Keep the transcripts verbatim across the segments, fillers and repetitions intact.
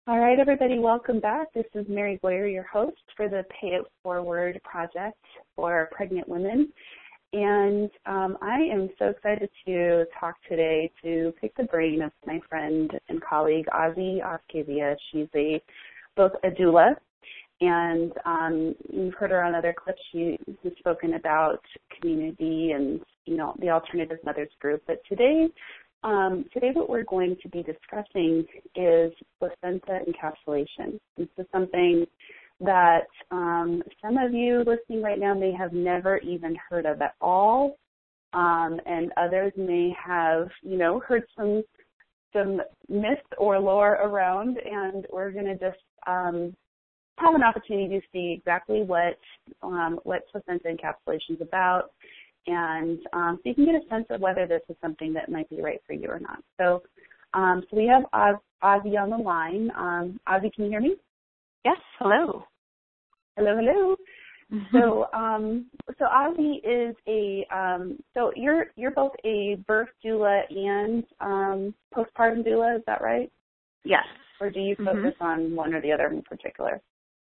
All right, everybody, welcome back. This is Mary Boyer, your host for the Pay It Forward project for pregnant women. And um, I am so excited to talk today to pick the brain of my friend and colleague, Ozzy Oscavia. She's a both a doula, and um, you've heard her on other clips. She has spoken about community and, you know, the Alternative Mothers group. But today, Um, today what we're going to be discussing is placenta encapsulation. This is something that um, some of you listening right now may have never even heard of at all, um, and others may have, you know, heard some some myth or lore around, and we're going to just um, have an opportunity to see exactly what um, what placenta encapsulation is about, and um, so you can get a sense of whether this is something that might be right for you or not. So, um, so we have Oz, Ozzy on the line. Um, Ozzy, can you hear me? Yes. Hello. Hello, hello. Mm-hmm. So, um, so Ozzy is a um, so you're you're both a birth doula and um, postpartum doula. Is that right? Yes. Or do you focus mm-hmm. on one or the other in particular?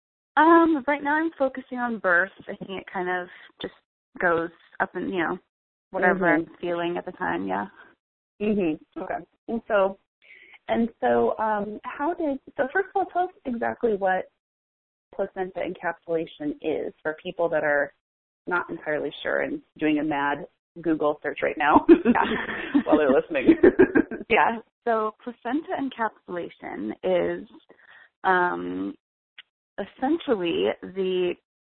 Um, right now I'm focusing on birth. I think it kind of just goes up and, you know, whatever mm-hmm. I'm feeling at the time, yeah. Mhm. Okay. And so, and so, um, how did, so first of all, tell us exactly what placenta encapsulation is for people that are not entirely sure and doing a mad Google search right now yeah. while they're listening. Yeah. So placenta encapsulation is um, essentially the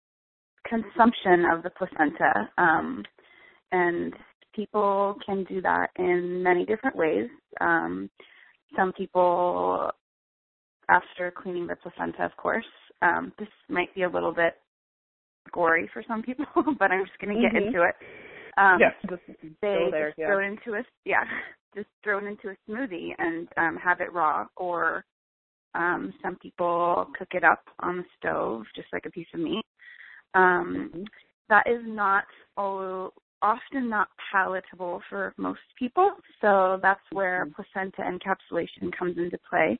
consumption of the placenta, um, and people can do that in many different ways. Um, some people, after cleaning the placenta, of course, um, this might be a little bit gory for some people, but I'm just going to get mm-hmm. into it. Um, yes, just they there, just yeah. throw it into a yeah, just throw it into a smoothie and um, have it raw, or um, some people cook it up on the stove, just like a piece of meat. Um, mm-hmm. That is not all, often not palatable for most people, so that's where mm-hmm. placenta encapsulation comes into play.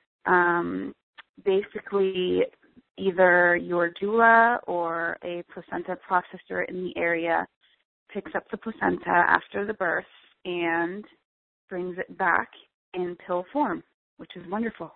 Um, basically, either your doula or a placenta processor in the area picks up the placenta after the birth and brings it back in pill form, which is wonderful.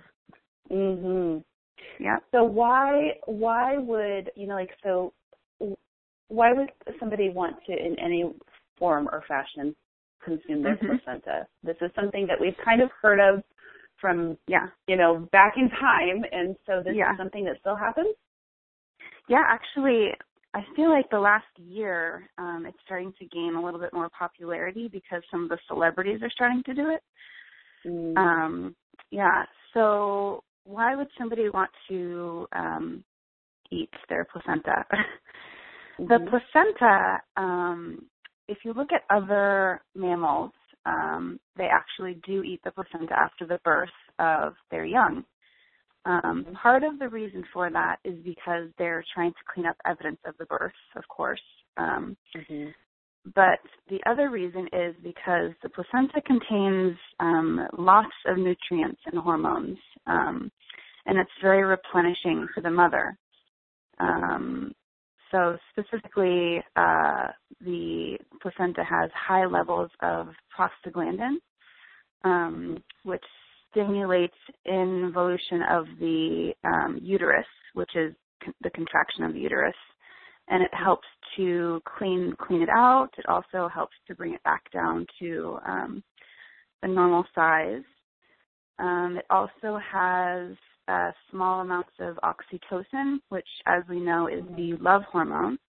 Mhm. Yeah. So why why would, you know, like, so why would somebody want to in any form or fashion consume their mm-hmm. placenta? This is something that we've kind of heard of from, yeah, you know, back in time, and so this yeah. is something that still happens? Yeah, actually, I feel like the last year um, it's starting to gain a little bit more popularity because some of the celebrities are starting to do it. Mm. Um, yeah, so why would somebody want to um, eat their placenta? Mm-hmm. The placenta, um, if you look at other mammals, um, they actually do eat the placenta after the birth of their young. Um, part of the reason for that is because they're trying to clean up evidence of the birth, of course. Um, mm-hmm. But the other reason is because the placenta contains um, lots of nutrients and hormones, um, and it's very replenishing for the mother. Um, so specifically, uh, the placenta has high levels of prostaglandin, um, which stimulates involution of the um, uterus, which is con- the contraction of the uterus, and it helps to clean clean it out. It also helps to bring it back down to um, the normal size. Um, it also has uh, small amounts of oxytocin, which, as we know, is the love hormone,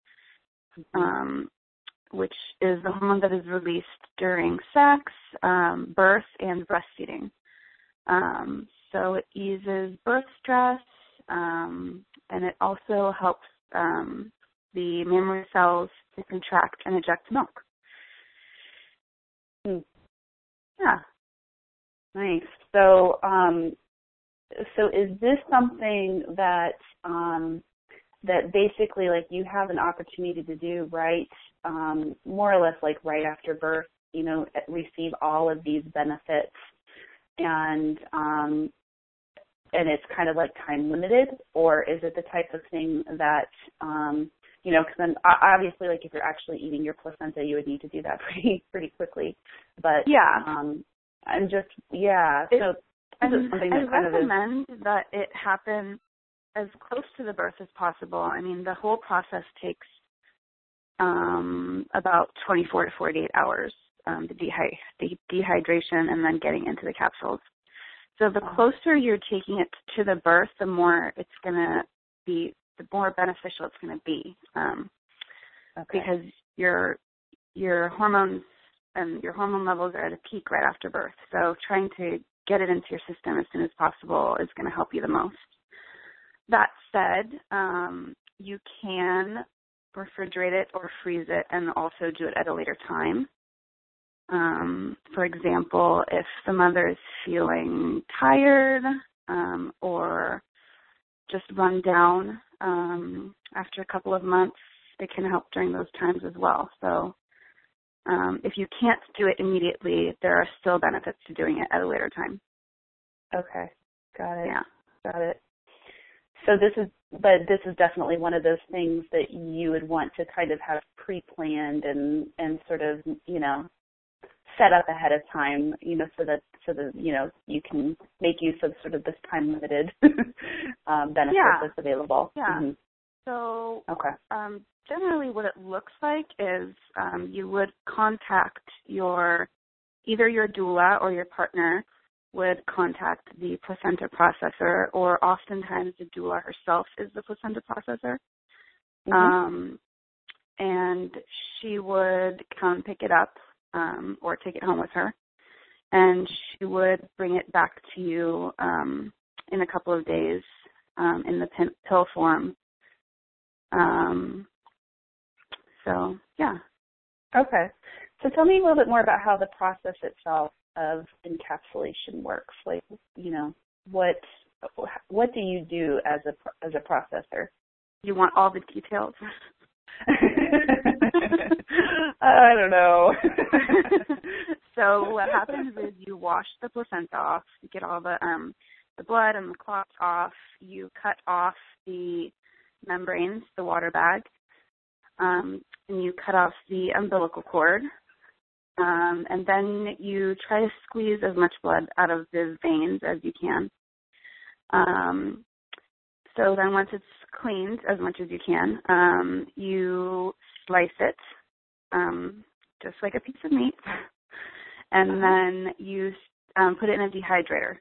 um, which is the hormone that is released during sex, um, birth, and breastfeeding. Um, so it eases birth stress, um, and it also helps um, the mammary cells to contract and eject milk. Hmm. Yeah. Nice. So, um, so is this something that um, that basically, like, you have an opportunity to do right, um, more or less, like right after birth? You know, receive all of these benefits, and um, and it's kind of like time limited, or is it the type of thing that, um, you know, because then obviously, like if you're actually eating your placenta, you would need to do that pretty pretty quickly. But yeah, um, I'm just yeah. It, so and this is something I that kind recommend of is, that it happen as close to the birth as possible. I mean, the whole process takes um, about twenty-four to forty-eight hours, um, the, dehy- the dehydration and then getting into the capsules. So the closer you're taking it to the birth, the more it's going to be, the more beneficial it's going to be, um, okay. because your your hormones and your hormone levels are at a peak right after birth. So trying to get it into your system as soon as possible is going to help you the most. That said, um, you can refrigerate it or freeze it and also do it at a later time. Um, for example, if the mother is feeling tired um, or just run down um, after a couple of months, it can help during those times as well. So um, if you can't do it immediately, there are still benefits to doing it at a later time. Okay, got it. Yeah. Got it. So this is, but this is definitely one of those things that you would want to kind of have pre-planned and, and sort of, you know, set up ahead of time, you know, so that, so that, you know, you can make use of sort of this time-limited um, benefit yeah. that's available. Yeah. Mm-hmm. So Okay. um, generally what it looks like is um, you would contact your, either your doula or your partner would contact the placenta processor, or oftentimes the doula herself is the placenta processor. Mm-hmm. Um, and she would come pick it up um, or take it home with her, and she would bring it back to you um, in a couple of days um, in the pin- pill form. Um, so, yeah. Okay. So tell me a little bit more about how the process itself of encapsulation works. Like, you know, what what do you do as a as a processor? You want all the details? I don't know. So what happens is you wash the placenta off, you get all the um, the blood and the clots off, you cut off the membranes, the water bag, um, and you cut off the umbilical cord, um, and then you try to squeeze as much blood out of the veins as you can. Um, so then once it's cleaned as much as you can, um, you slice it um, just like a piece of meat, and then you um, put it in a dehydrator.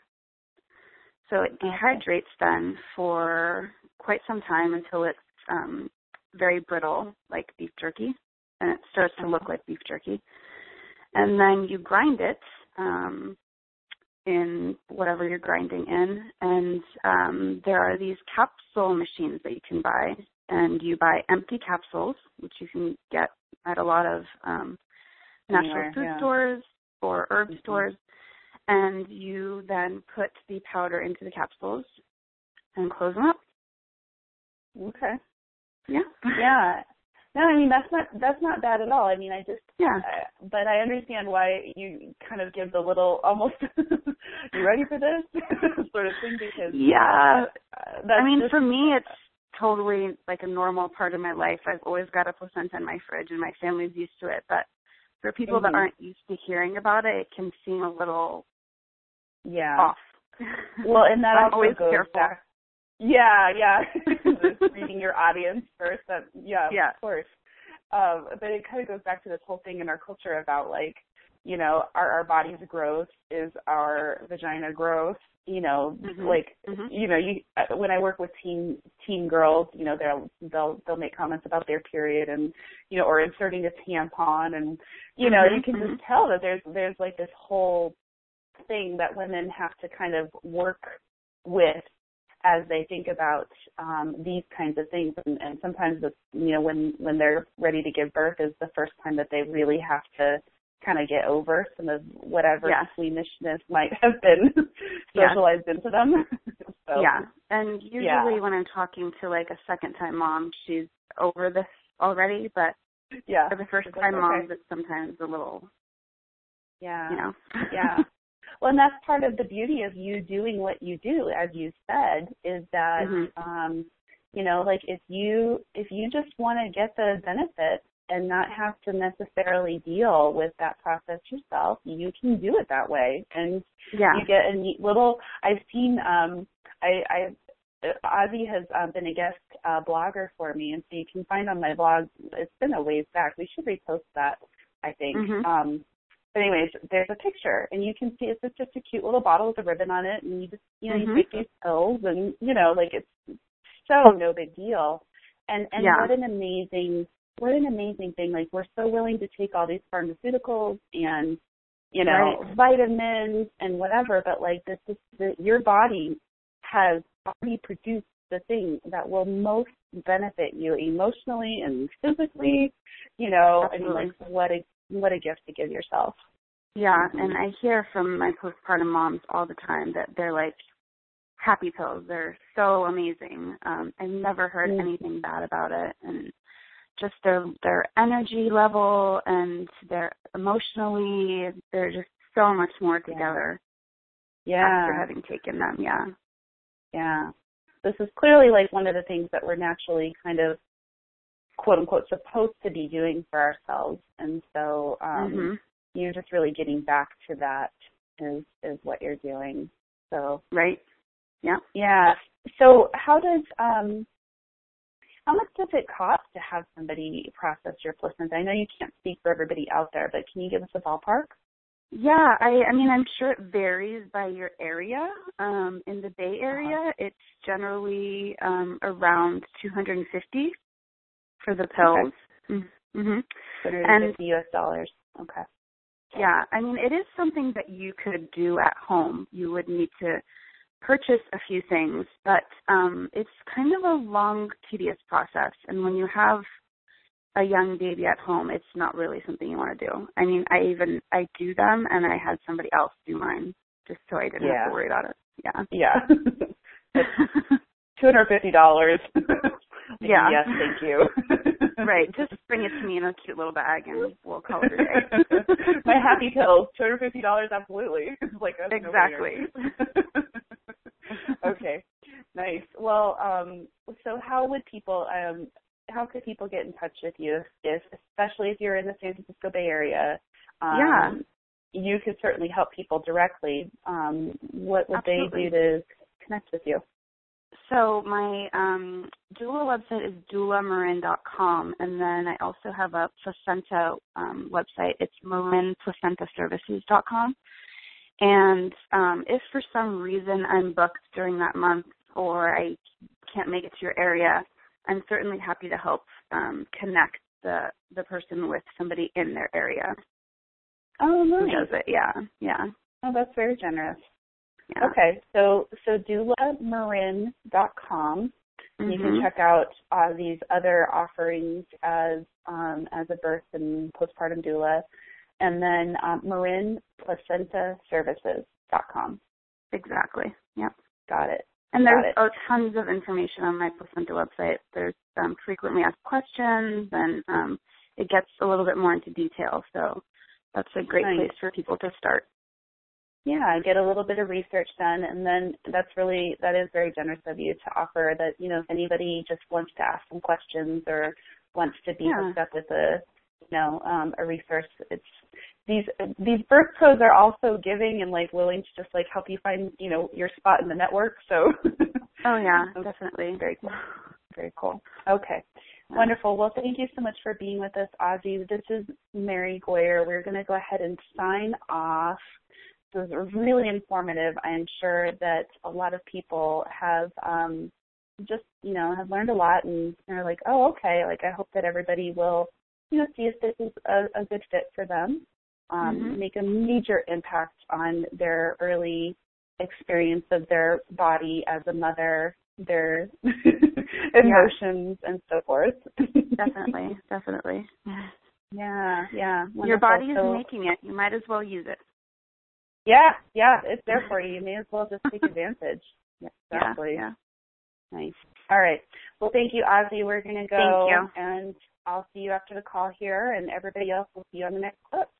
So it dehydrates then for quite some time until it's um, very brittle, like beef jerky, and it starts to look like beef jerky. And then you grind it um, in whatever you're grinding in, and um, there are these capsule machines that you can buy, and you buy empty capsules, which you can get at a lot of um, natural Anywhere, food yeah. stores or herb Mm-hmm. stores, and you then put the powder into the capsules and close them up. Okay. Yeah. Yeah. No, I mean that's not that's not bad at all. I mean, I just Yeah. uh, but I understand why you kind of give the little almost you ready for this sort of thing, because yeah. uh, that's I mean, just, for me, it's totally like a normal part of my life. I've always got a placenta in my fridge, and my family's used to it. But for people mm-hmm. that aren't used to hearing about it, it can seem a little yeah off. Well, and that I'm also always goes careful. back. Yeah, yeah. Just reading your audience first. That, yeah, yeah, of course. Um, but it kind of goes back to this whole thing in our culture about, like, you know, our, our body's growth is our vagina growth. You know, mm-hmm. like, mm-hmm. you know, you when I work with teen teen girls, you know, they'll they'll they'll make comments about their period and, you know, or inserting a tampon, and, you know, mm-hmm. you can mm-hmm. just tell that there's there's like this whole thing that women have to kind of work with as they think about um, these kinds of things. And, and sometimes, the, you know, when, when they're ready to give birth is the first time that they really have to kind of get over some of whatever yes. squeamishness might have been socialized yes. into them. So, yeah. And usually yeah. when I'm talking to like a second time mom, she's over this already, but yeah. for the first it's time like, moms, okay. it's sometimes a little, yeah. you know. yeah. Well, and that's part of the beauty of you doing what you do, as you said, is that, Mm-hmm. um, you know, like if you if you just want to get the benefit and not have to necessarily deal with that process yourself, you can do it that way, and Yeah. you get a neat little. I've seen. Um, I, I Ozzy has um, been a guest uh, blogger for me, and so you can find on my blog. It's been a ways back. We should repost that, I think. Mm-hmm. Um, but anyways, there's a picture, and you can see it's just a cute little bottle with a ribbon on it, and you just, you know, Mm-hmm. you take these pills, and you know, like it's so no big deal. And and Yeah. what an amazing, what an amazing thing. Like we're so willing to take all these pharmaceuticals and, you know, Right. vitamins and whatever, but like this is the, your body has already produced the thing that will most benefit you emotionally and physically. You know, Absolutely. I mean, like what a what a gift to give yourself. Yeah, Mm-hmm. and I hear from my postpartum moms all the time that they're like happy pills. They're so amazing. Um, I've never heard Mm-hmm. anything bad about it, and just their their energy level and their emotionally, they're just so much more together Yeah. after having taken them. Yeah. Yeah. This is clearly like one of the things that we're naturally kind of quote unquote supposed to be doing for ourselves. And so um, Mm-hmm. you're just really getting back to that is, is what you're doing. So, Right. Yeah. yeah. So how does, um, how much does it cost to have somebody process your placenta? I know you can't speak for everybody out there, but can you give us a ballpark? Yeah, I, I mean, I'm sure it varies by your area. Um, in the Bay Area, Uh-huh. it's generally um, around two hundred fifty for the pills. Okay. Mm-hmm. two hundred fifty And U S dollars. Okay. yeah, I mean, it is something that you could do at home. You would need to purchase a few things, but um, it's kind of a long, tedious process. And when you have a young baby at home, it's not really something you want to do. I mean, I even, I do them, and I had somebody else do mine just so I didn't Yeah. have to worry about it. Yeah. Yeah. two hundred fifty dollars. Yeah. Yes, thank you. Right. Just bring it to me in a cute little bag, and we'll call it a day. My happy pills, two hundred fifty dollars, absolutely. Like a Exactly. Okay, nice. Well, um, so how would people, um, how could people get in touch with you, if, especially if you're in the San Francisco Bay Area? Um, Yeah. You could certainly help people directly. Um, what would Absolutely. they do to connect with you? So my um, doula website is doula marin dot com, and then I also have a placenta um, website. It's marin placenta services dot com. And um, if for some reason I'm booked during that month or I can't make it to your area, I'm certainly happy to help um, connect the the person with somebody in their area Oh, who nice. does it. Yeah, yeah, Oh, that's very generous. yeah. Okay, so so doula marin dot com. Mm-hmm. You can check out uh, these other offerings as um, as a birth and postpartum doula, and then um, marin placenta services dot com. Exactly. Yeah. Got it. And Got there's it. uh, tons of information on my placenta website. There's um, frequently asked questions, and um, it gets a little bit more into detail. So that's a great Nice. place for people to start. Yeah, get a little bit of research done, and then that's really, that is very generous of you to offer that, you know, if anybody just wants to ask some questions or wants to be Yeah. hooked up with a, you know, um, a resource, it's, these, these birth pros are also giving and like willing to just like help you find, you know, your spot in the network, so. Oh, yeah, definitely. Very cool. Very cool. Okay. Wonderful. Well, thank you so much for being with us, Ozzy. This is Mary Goyer. We're going to go ahead and sign off. This was really informative. I am sure that a lot of people have um, just, you know, have learned a lot and are like, oh, okay, like I hope that everybody will, you know, see if this is a, a good fit for them, um, Mm-hmm. make a major impact on their early experience of their body as a mother, their emotions Yeah. and so forth. Definitely, definitely. Yeah, yeah. Wonderful. Your body is so, making it. You might as well use it. Yeah, yeah, it's there for you. You may as well just take advantage. Yeah, exactly. Yeah, yeah. Nice. All right. Well, thank you, Ozzy. We're going to go. Thank you. And I'll see you after the call here, and everybody else will see you on the next clip.